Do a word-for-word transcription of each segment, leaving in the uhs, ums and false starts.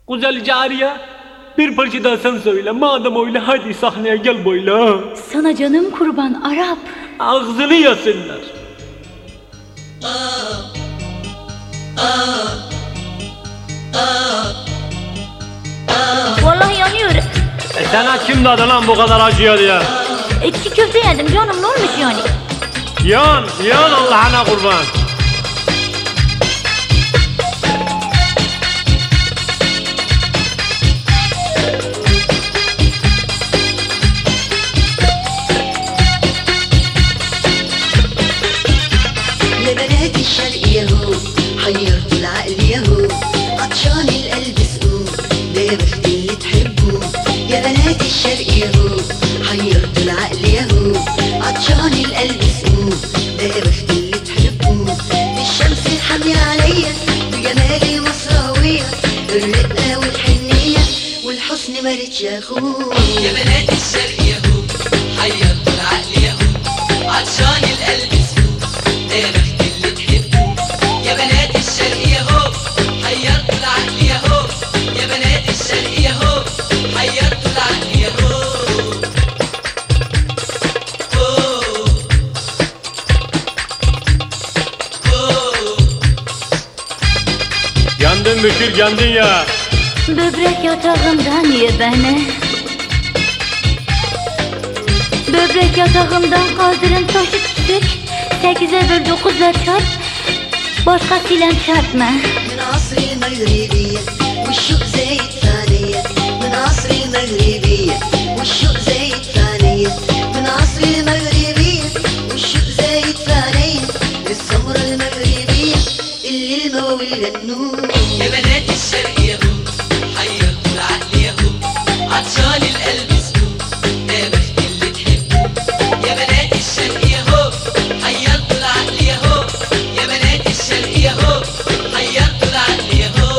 Güzel cariye, bir parça daha sen söyle. Madem öyle hadi sahneye gel böyle. Sana canım kurban Arap. Ağzını yesinler. Vallahi yanıyor. E sana kim dedi lan bu kadar acıyor diye? E, çiğ köfte yedim canım, ne olmuş yani? Yan, yan Allah'ına kurban. يا بنات الشرقية هو حيرت العقل يهو عطشان القلب سقوم ده يا بخت اللي تحبه يا بنات الشرقية هو حيرت العقل يهو عطشان القلب سقوم ده يا بخت اللي تحبه الشمس الحامية عليا بجمال المصراوية الرقة والحنية والحسن مرتش يا اخوه يا بنات الشرقية هو حيرت العقل يهو عطشان القلب سقوم ده يا بخت اللي تحبه يا بنات الشرقية هو حيرت العقل يهو يا بنات الشرقية هو حيرت العقل يهو Yandın Bükür, yandın ya. Böbrek yatağımdan ye beni. Böbrek yatağımdan kaldırın taşı tüsük. Sekize böl dokuzla çarp. Başkasıyla çarpma. من عصر المغربية والشوق زايد ثانية من عصر المغربية والشوق زايد ثانية من عصر المغربية والشوق زايد ثانية السمرة المغربية اللي المواويل غنوه يا بنات الشرقية هو حيرت العقل يهو عطشان القلب سقوم ده يا بخت اللي تحبه يا بنات الشرقية هو حيرت العقل يهو يا بنات الشرقية هو حيرت العقل يهو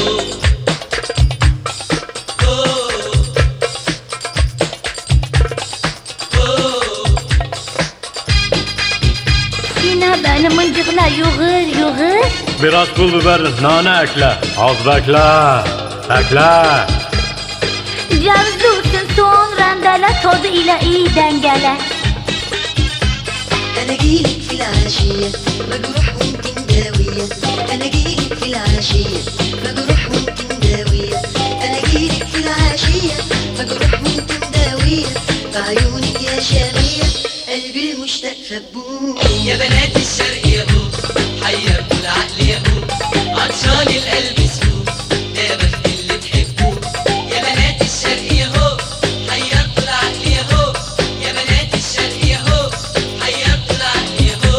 Yine beni mıncıkla yuğur yuğur. Biraz pul biber, nane ekle. Az bekle. Bekle. Cevizli olsun soğan rendele, tadı ile iyi dengele. أنا جيلك في العشية مجروح وانت مداوية أنا جيلك في العشية مجروح وانت مداوية أنا جيلك في العشية مجروح وانت مداوية بعيونك يا شامية قلبي المشتاق فبوه يا بنات الشرقية هو حيرت العقل يهو عطشان القلب سقوم ده يا بخت اللي تحبه يا بنات الشرقية هو حيرت العقل يهو يا بنات الشرقية هو حيرت العقل يهو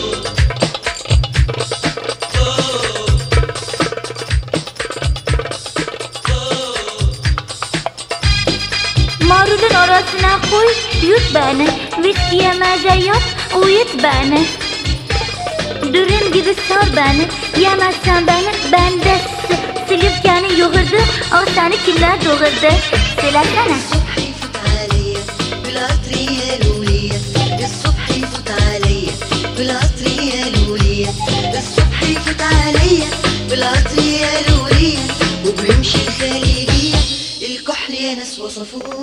Marulun arasına koy, yut beni. Viskiye meze yap, uyut beni. Dürüm gibi sar beni. Yemezsen beni, ben de s- Silifke'ni yoğurdu. O seni kimler doğurdu? Söylesene. الصبح يفوت عليا بالقطر يا لولية الصبح يفوت عليا بالقطر يا لولية الصبح يفوت عليا بالقطر يا لولية وبرمش الخليجية الكحل يا ناس وصفوه